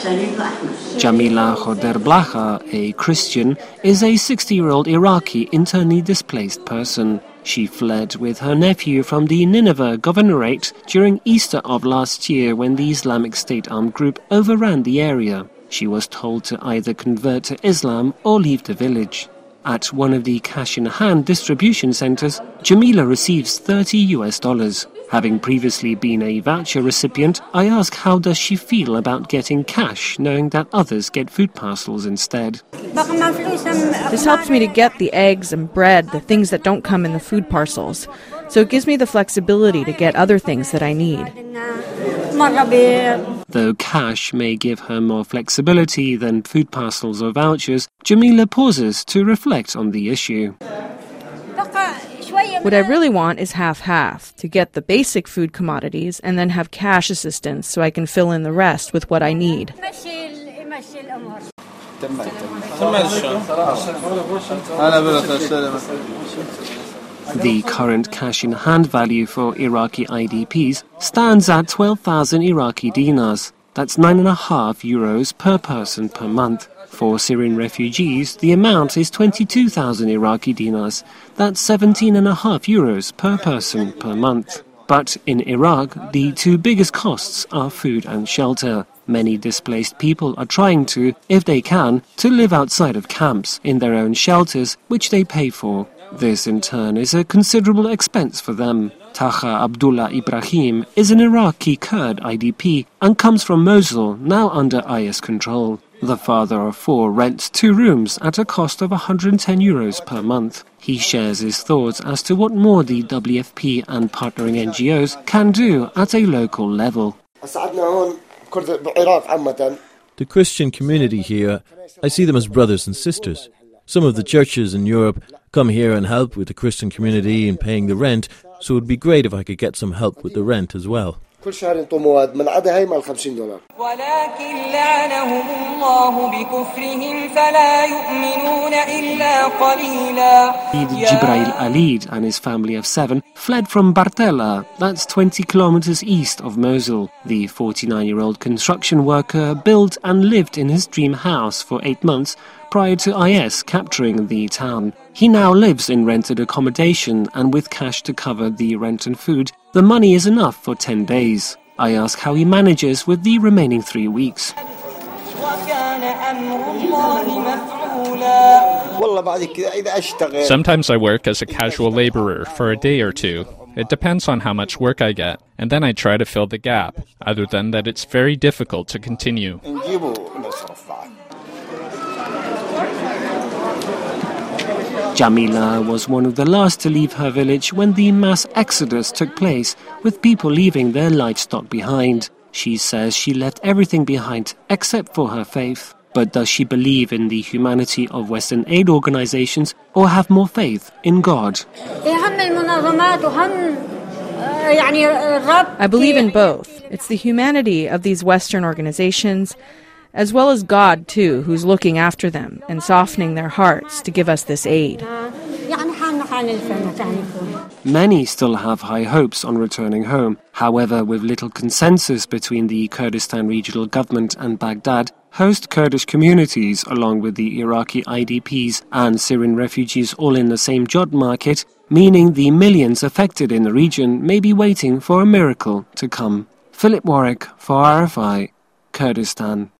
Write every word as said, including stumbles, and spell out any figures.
Jamila Khoderblaha, a Christian, is a sixty-year-old Iraqi internally displaced person. She fled with her nephew from the Nineveh governorate during Easter of last year when the Islamic State armed group overran the area. She was told to either convert to Islam or leave the village. At one of the cash-in-hand distribution centres, Jamila receives thirty US dollars. Having previously been a voucher recipient, I ask how does she feel about getting cash, knowing that others get food parcels instead. This helps me to get the eggs and bread, the things that don't come in the food parcels. So it gives me the flexibility to get other things that I need. Though cash may give her more flexibility than food parcels or vouchers, Jamila pauses to reflect on the issue. What I really want is half-half, to get the basic food commodities and then have cash assistance so I can fill in the rest with what I need. The current cash-in-hand value for Iraqi I D Ps stands at twelve thousand Iraqi dinars. That's nine and a half euros per person per month. For Syrian refugees, the amount is twenty-two thousand Iraqi dinars. That's seventeen and a half euros per person per month. But in Iraq, the two biggest costs are food and shelter. Many displaced people are trying to, if they can, to live outside of camps in their own shelters, which they pay for. This, in turn, is a considerable expense for them. Taha Abdullah Ibrahim is an Iraqi Kurd I D P and comes from Mosul, now under I S control. The father of four rents two rooms at a cost of one hundred ten euros per month. He shares his thoughts as to what more the W F P and partnering N G Os can do at a local level. The Christian community here, I see them as brothers and sisters. Some of the churches in Europe come here and help with the Christian community in paying the rent, so it would be great if I could get some help with the rent as well. The Jibrail Alid and his family of seven fled from Bartella, that's twenty kilometers east of Mosul. The forty-nine-year-old construction worker built and lived in his dream house for eight months prior to I S capturing the town. He now lives in rented accommodation, and with cash to cover the rent and food, the money is enough for ten days. I ask how he manages with the remaining three weeks. Sometimes I work as a casual laborer for a day or two. It depends on how much work I get, and then I try to fill the gap. Other than that, it's very difficult to continue. Jamila was one of the last to leave her village when the mass exodus took place, with people leaving their livestock behind. She says she left everything behind except for her faith. But does she believe in the humanity of Western aid organizations or have more faith in God? I believe in both. It's the humanity of these Western organizations, as well as God, too, who's looking after them and softening their hearts to give us this aid. Many still have high hopes on returning home. However, with little consensus between the Kurdistan regional government and Baghdad, host Kurdish communities, along with the Iraqi I D Ps and Syrian refugees all in the same job market, meaning the millions affected in the region may be waiting for a miracle to come. Philip Warwick for R F I, Kurdistan.